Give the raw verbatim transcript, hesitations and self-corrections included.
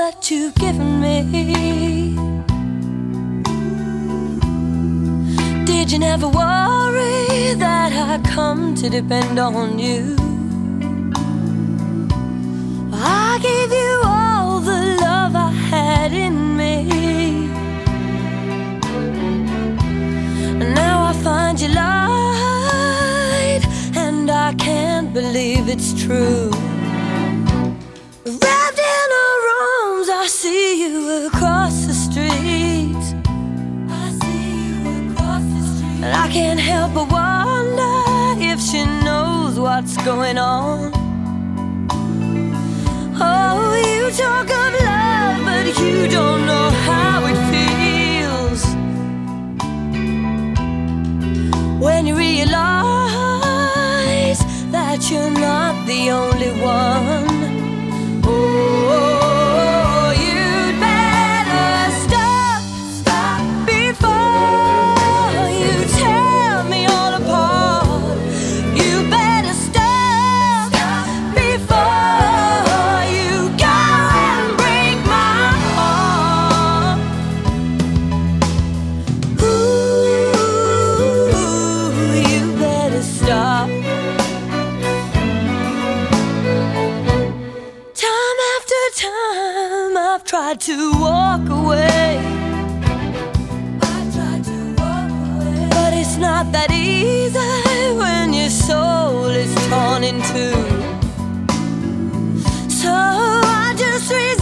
that you've given me. Did you never worry that I come to depend on you? I gave you all the love I had in me, and now I find you lied, and I can't believe it's true. Wrapped in her arms, I see you across the street. I see you across the street, and I can't help but wonder if she knows what's going on. Oh, you talk of love, but you don't know how it feels when you realize that you're not the only one. Oh, you'd better stop, stop before you tear me all apart. You better stop, stop before you go and break my heart. Ooh, you better stop. Time I've tried to walk away, I've tried to walk away, but it's not that easy when your soul is torn in two. So I just resist.